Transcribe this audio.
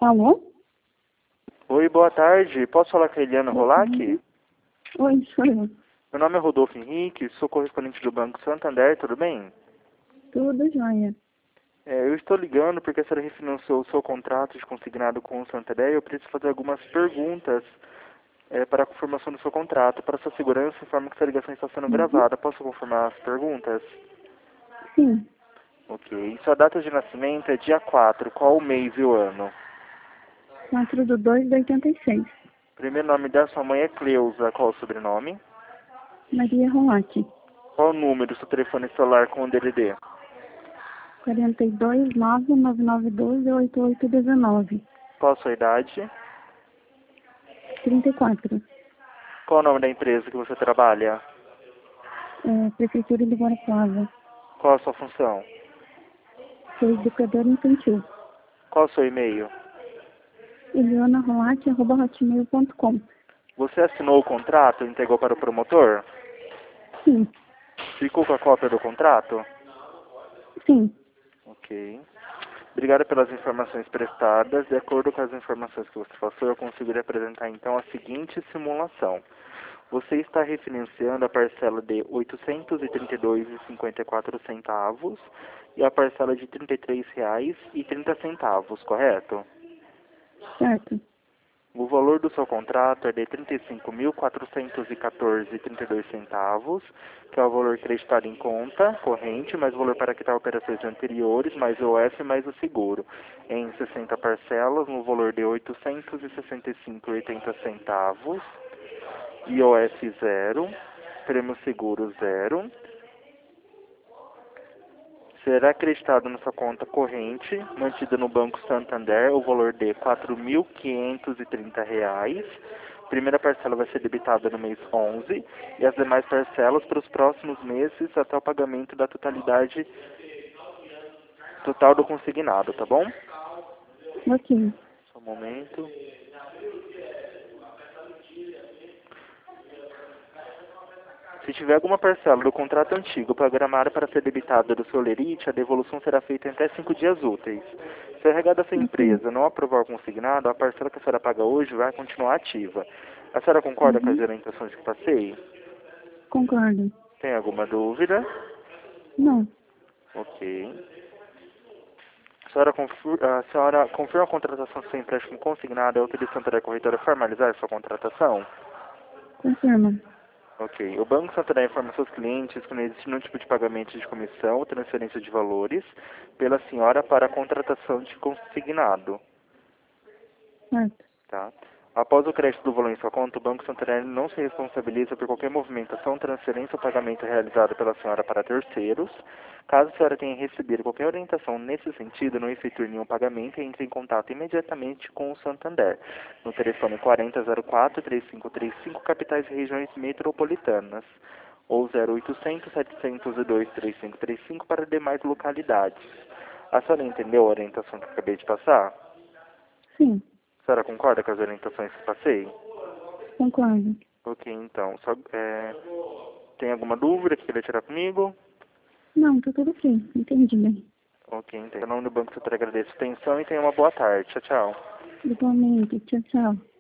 Alô? Oi, boa tarde. Posso falar com a Eliana Rolac? Oi, sou eu. Meu nome é Rodolfo Henrique, sou correspondente do Banco Santander, tudo bem? Tudo jóia. Eu estou ligando porque a senhora refinanciou o seu contrato de consignado com o Santander e eu preciso fazer algumas perguntas para a confirmação do seu contrato. Para sua segurança, informo que essa ligação está sendo Uhum. gravada. Posso confirmar as perguntas? Sim, Ok. Sua data de nascimento é dia 4. Qual o mês e o ano? 4/2/86. Primeiro nome da sua mãe é Cleusa. Qual o sobrenome? Maria Rolac. Qual o número do seu telefone celular com o DDD? 42 99912 8819. Qual a sua idade? 34. Qual o nome da empresa que você trabalha? Prefeitura de Guarapuava. Qual a sua função? Sou educadora infantil. Qual o seu e-mail? elianarolac@hotmail.com. Você assinou o contrato e entregou para o promotor? Sim, Ficou com a cópia do contrato? sim. Ok. Obrigado pelas informações prestadas. De acordo com as informações que você passou, eu consigo lhe apresentar então a seguinte simulação. Você está refinanciando a parcela de R$ 832,54 e a parcela de R$ 33,30, correto? Certo. O valor do seu contrato é de R$ 35.414,32, que é o valor creditado em conta corrente, mais o valor para quitar operações anteriores, mais o OF, mais o seguro, em 60 parcelas, no valor de R$ 865,80, IOF zero, prêmio seguro zero. Será acreditado na sua conta corrente, mantida no Banco Santander, o valor de R$ 4.530. Primeira parcela vai ser debitada no mês 11 e as demais parcelas para os próximos meses até o pagamento da totalidade total do consignado, tá bom? Ok. Só um momento. Se tiver alguma parcela do contrato antigo programada para ser debitada do seu lerite, a devolução será feita em até 5 dias úteis. Se a RH da sua Ok. empresa não aprovar o consignado, a parcela que a senhora paga hoje vai continuar ativa. A senhora concorda com as Uhum. orientações que passei? Concordo. Tem alguma dúvida? Não. Ok. A senhora confirma a contratação sem empréstimo consignado e autoriza a Santander Corretora a formalizar sua contratação? Confirma. Ok. O Banco Santander informa seus clientes que não existe nenhum tipo de pagamento de comissão ou transferência de valores pela senhora para a contratação de consignado. Certo. Tá? Após o crédito do valor em sua conta, o Banco Santander não se responsabiliza por qualquer movimentação, transferência ou pagamento realizado pela senhora para terceiros. Caso a senhora tenha recebido qualquer orientação nesse sentido, não efetue nenhum pagamento e entre em contato imediatamente com o Santander, no telefone 4004-3535, capitais e regiões metropolitanas, ou 0800-702-3535 para demais localidades. A senhora entendeu a orientação que eu acabei de passar? Sim, A senhora concorda com as orientações que passei? concordo. Ok, então. Tem alguma dúvida que queria tirar comigo? Não, tá tudo bem. Entendi bem. Ok, então. Em nome do Banco Santander, agradeço a atenção e tenha uma boa tarde. Tchau, tchau. Igualmente. Tchau, tchau.